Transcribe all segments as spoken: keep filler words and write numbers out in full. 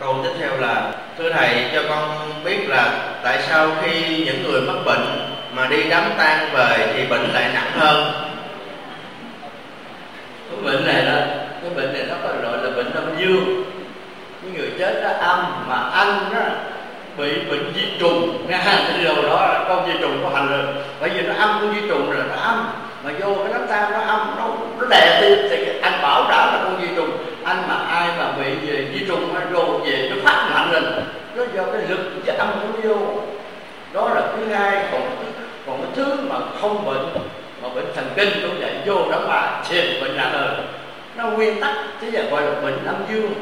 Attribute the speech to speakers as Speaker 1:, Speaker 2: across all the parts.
Speaker 1: Câu tiếp theo là: thưa thầy, cho con biết là tại sao khi những người mắc bệnh mà đi đám tang về thì bệnh lại nặng hơn?
Speaker 2: Cái bệnh này đó, cái bệnh này nó có gọi là bệnh âm dương. Cái người chết đó âm, mà anh đó bị bệnh di trùng nha. Thì đầu đó là con di trùng có hành rồi, bởi vì nó âm con di trùng rồi nó âm, mà vô cái đám tang nó âm, nó nó đè thì, thì anh bảo đảm là con di trùng. Anh mà ai mà bị về di trùng nó vô về nó phát mạnh lên, nó do cái lực cái âm nó vô. Đó là thứ hai. Còn còn cái thứ mà không bệnh mà bệnh thần kinh cũng vậy, vô đám ma thì bệnh nặng hơn. Nó nguyên tắc chứ giờ gọi là bệnh âm dương.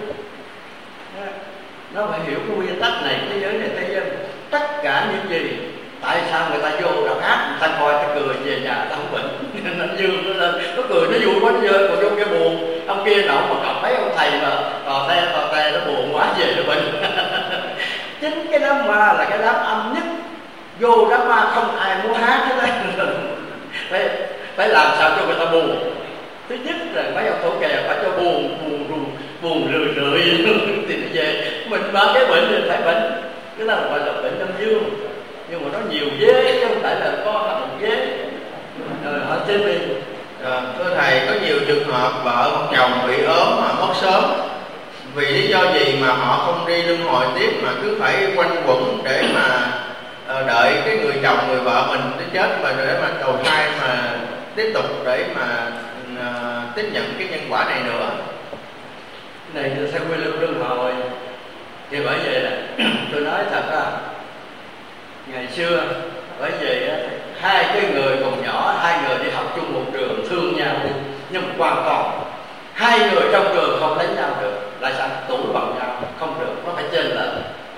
Speaker 2: Nó phải hiểu cái nguyên tắc này. Thế giới này, thế giới tất cả những gì, tại sao người ta vô đọc hát, người ta coi, ta cười, về nhà ta không bệnh. Nó dương nó lên, nó cười nó vui quá, nó dơ, còn vô cái buồn. Ông kia nọ mà gặp mấy ông thầy mà tò te tò te, nó buồn quá, về nó bệnh. Chính cái đám ma là cái đám âm nhất. Vô đám ma không ai muốn hát hết đấy. phải, phải làm sao cho người ta buồn. Thứ nhất là mấy ông thổ kè phải cho buồn, buồn buồn buồn rười rượi thì nó về. Mình ba cái bệnh thì phải bệnh, cái đó là gọi là bệnh âm dương. Nhưng mà nó nhiều vế chứ không phải là có một vế. Rồi hỏi trên đi.
Speaker 1: À, thưa thầy, có nhiều trường hợp vợ hoặc chồng bị ốm mà mất sớm, vì lý do gì mà họ không đi luân hồi tiếp mà cứ phải quanh quẩn để mà uh, đợi cái người chồng người vợ mình tới chết mà để mà đầu thai mà tiếp tục để mà uh, tiếp nhận cái nhân quả này nữa?
Speaker 2: Cái này sẽ quy luật luân hồi. Thì bởi vậy là tôi nói thật á, ngày xưa bởi vì á, hai cái người còn nhỏ, hai người đi học chung một trường, thương nhau đi, nhưng mà hoàn toàn hai người trong trường không lấy nhau được. Là sao? Tuổi bằng nhau không được, nó phải trên lệch.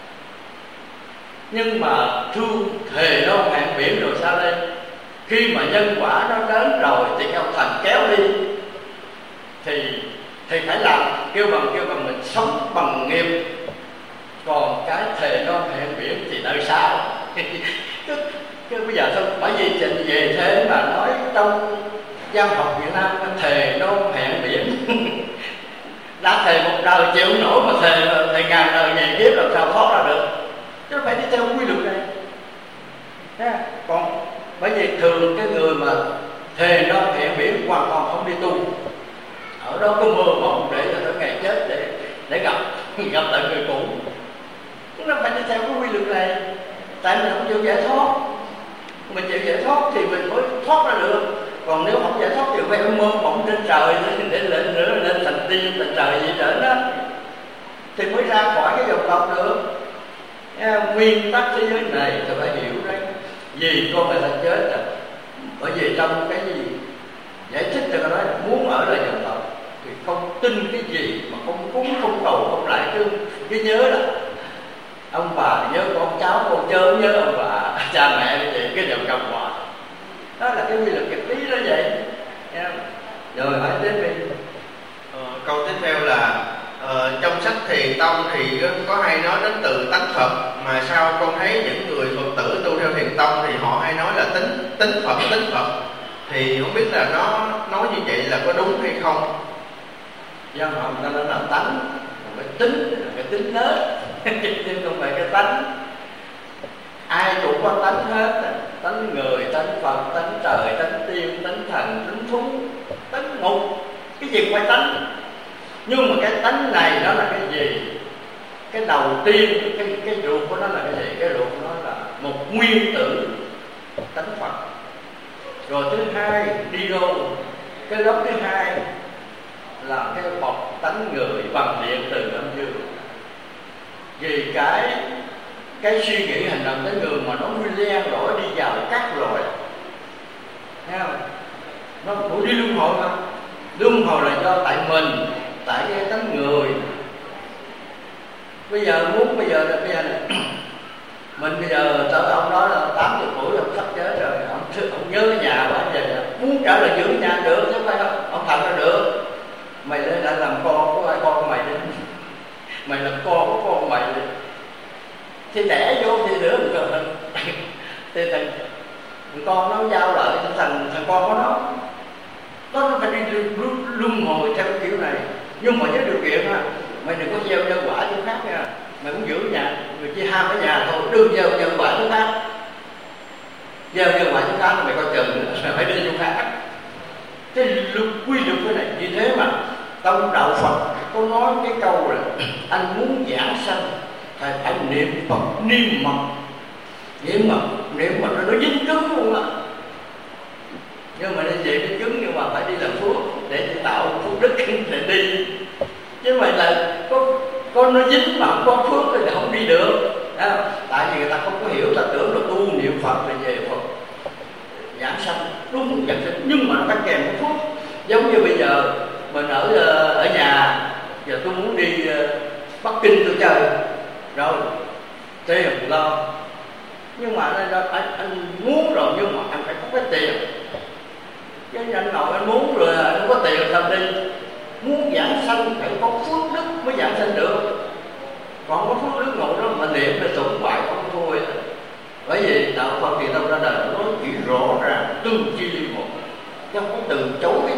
Speaker 2: Nhưng mà thương thề nó hẹn biển rồi sao đây? Khi mà nhân quả nó đến rồi thì cái ông Thành kéo đi, thì thì phải làm, kêu bằng kêu bằng mình sống bằng nghiệp. Còn cái thề non hẹn biển thì đợi sao? Chứ bây giờ thôi, bởi vì trình về thế mà nói trong văn học Việt Nam thề non hẹn biển. Đã thề một đời chịu nổi mà thề thề ngàn đời ngày kiếp làm sao thoát ra được? Chứ phải đi theo quy luật này. Còn bởi vì thường cái người mà thề non hẹn biển hoàn toàn không đi tu, ở đó có mơ mộng để cho tới ngày chết để để gặp gặp lại người cũ. Chúng ta phải đi theo cái quy luật này. Tại mình không chịu giải thoát. Mình chịu giải thoát thì mình mới thoát ra được. Còn nếu không giải thoát thì phải mơ mộng trên trời để lên nữa lên thành tiên thành trời gì trở đó, thì mới ra khỏi cái dòng lọc được. Nguyên tắc thế giới này thì phải hiểu đấy. Vì con người ta chết rồi, bởi vì trong cái gì giải thích cho nó nói muốn ở lại dòng tộc thì không tin cái gì mà không cúng không cầu không lại, chứ cứ nhớ là ông bà nhớ con cháu, con chớ nhớ ông bà cha mẹ như vậy, cái dòng cầm hòa. Đó là cái quy luật vật lý đó vậy. Rồi hỏi tiếp đi.
Speaker 1: Ờ, câu tiếp theo là ờ, trong sách Thiền Tông thì có hay nói đến từ tánh Phật, mà sao con thấy những người Phật tử tu theo Thiền Tông thì họ hay nói là tính tính Phật tính Phật, thì không biết là nó nói như vậy là có đúng hay không?
Speaker 2: Dân họ người ta nói là tánh, cái tính là cái tính nết chứ không phải cái tánh. Ai cũng có tánh hết, tánh người, tánh Phật, tánh trời, tánh tiên, tánh thần, tánh thú, tánh ngục, cái gì cũng phải tánh. Nhưng mà cái tánh này nó là cái gì? Cái đầu tiên, cái, cái ruột của nó là cái gì? Cái ruột của nó là một nguyên tử tánh Phật. Rồi thứ hai đi vô cái lớp thứ hai là cái bọc tánh người bằng điện từ âm dương. Vì cái cái suy nghĩ hành động tới người mà nó nguyên len rồi đi vào cắt rồi, thấy không? Nó cũng đi luân hồi mà. Luân hồi là do tại mình, tại cái tánh người. Bây giờ muốn bây giờ là bây giờ này mình bây giờ tới ông nói là tám mươi tuổi ông sắp chết rồi, ông, ông nhớ nhà quá giờ muốn trở lại giữ nhà được chứ không phải đâu, ông thật ra được. Mày lên lại làm con của ai con của mày đi, mày làm con của con mày đi, thì đẻ vô thì nữa được rồi. Thì thằng con nó giao lại thằng thằng con của nó, nó phải đi luân hồi theo kiểu này. Nhưng mà với điều kiện ha, mày đừng có gieo nhân quả chỗ khác nha. mày muốn giữ nhà, mày chỉ ham cái nhà thôi, đừng gieo nhân quả chỗ khác. Gieo nhân quả chỗ khác mày coi chừng nữa, mày phải đi chỗ khác. Cái luật quy luật cái này như thế mà. Trong đạo Phật có nói cái câu là anh muốn giảng sanh thầy phải niệm Phật niệm mật. Niệm mật, niệm mật nó dính cứng luôn á. Nhưng mà nó về cái cứng, nhưng mà phải đi làm phước để tạo phước đức để đi. Chứ mà là có, có nó dính mà không có phước thì không đi được. À, tại vì người ta không có hiểu, ta tưởng là tu niệm Phật là về Phật giảng sanh, đúng giảng sanh, nhưng mà nó phải kèm cái phước. Giống như bây giờ mình ở ở nhà, giờ tôi muốn đi Bắc Kinh tôi chơi, rồi tiền lo, nhưng mà anh, anh, anh muốn rồi nhưng mà anh phải có cái tiền. Chứ anh ngồi anh muốn rồi anh không có tiền làm đi. Muốn giảng sanh phải có phước đức mới giảng sanh được. Còn có phước đức ngồi đó mà niệm để tụng hoài không thôi. Bởi vì đạo Phật thì đâu ra đời nó nói chỉ rõ ràng tương chi ly một, chứ không có từ chối